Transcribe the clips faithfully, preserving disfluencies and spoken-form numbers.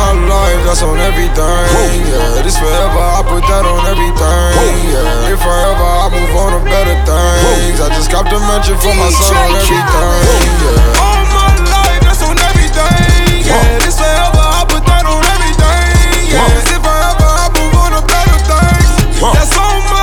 my life, that's on everything. Yeah, this forever, I put that on everything. Yeah, if forever, I move on to better things. I just copped a mansion for my son on everything. Yeah, all my life, that's on everything. Yeah, this forever, I put that on everything. Yeah, if forever, I move on to better things. That's on my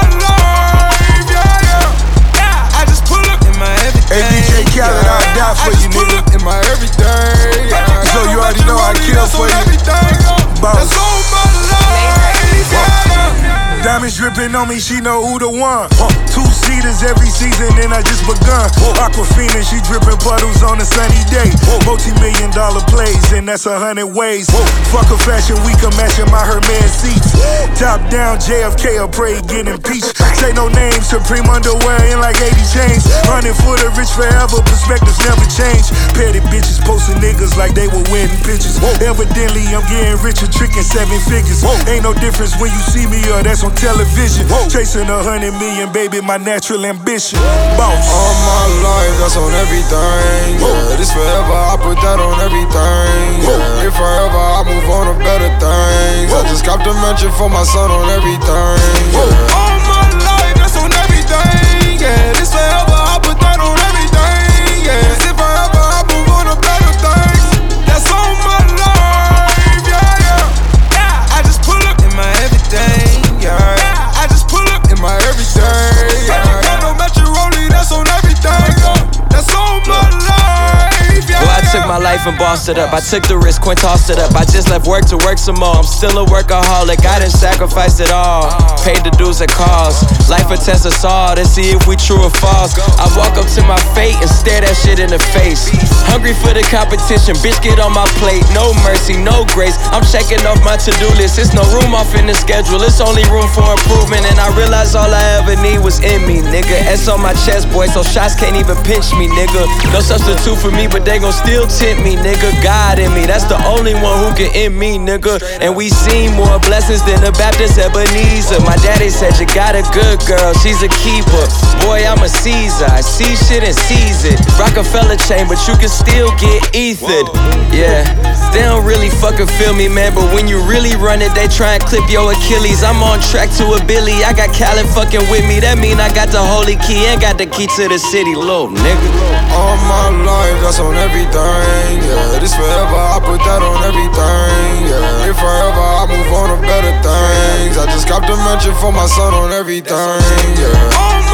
life. Yeah, yeah, yeah. I just pull up in my everything. Hey, D J Khaled, I'll die for you, nigga. In my everything. Yeah, so you already know I kill for you. Boss. That's on my life. Yeah. Diamonds dripping on me, she know who the one. Two seaters every season, and I just begun. Aquafina, she dripping puddles on a sunny day. Multi-million dollar plays, and that's a hundred ways. Fuck a fashion week, I'm matching my Hermes seats. Top down, J F K, I pray get impeached. Say no names, Supreme underwear in like eighty chains. Hundred for the rich forever, perspectives never change. Petty bitches posting niggas like they were winning pictures. Evidently, I'm getting richer, tricking seven figures. Ain't no difference when you see me or that's on television. Chasing a hundred million, baby, my natural ambition. Boss. All my life, that's on everything. Yeah, this forever, I put that on everything. Yeah, if forever, I move on to better things. I just copped a mansion for my son on everything. Yeah, all my life, that's on everything. Yeah, this forever, I put that on everything. Yeah, if forever, I move on to better things. That's on my life. Yeah, yeah, yeah. I just pull up in my everything. Yeah, I just pull up in my everything. Yeah, got no Metro Rollie, that's on everything. That's on my life. Yeah, well, I took my life and bossed it up. I took the risk, Quinn tossed it up. I just left work to work some more. I'm still a workaholic. I done sacrificed it all. Paid the dues it cost. Life will test us all to see if we true or false. I walk up to my fate and stare that shit in the face. Hungry for the competition, bitch, get on my plate. No mercy, no grace. I'm checking off my to-do list. It's no room off in the schedule. It's only room for improvement. And I realized all I ever need was in me, nigga. S on my chest, boy, so shots can't even pinch me, nigga. No substitute for me, but they gon' still tempt me, nigga. God in me, that's the only one who can end me, nigga. And we seen more blessings than the Baptist Ebenezer. My daddy said you got a good girl, she's a keeper. Boy, I'm a Caesar, I see shit and seize it. Rockefeller chain, but you can still get ethered. Yeah, they don't really fucking feel me, man. But when you really run it, they try and clip your Achilles. I'm on track to a Billy, I got Khaled fucking with me. That mean I got the holy key and got the key to the city, little nigga. All my life, that's on everything. Yeah, this forever, I put that on everything. Yeah, if forever, I move on to better things. I just copped a mansion for my son on everything. Yeah.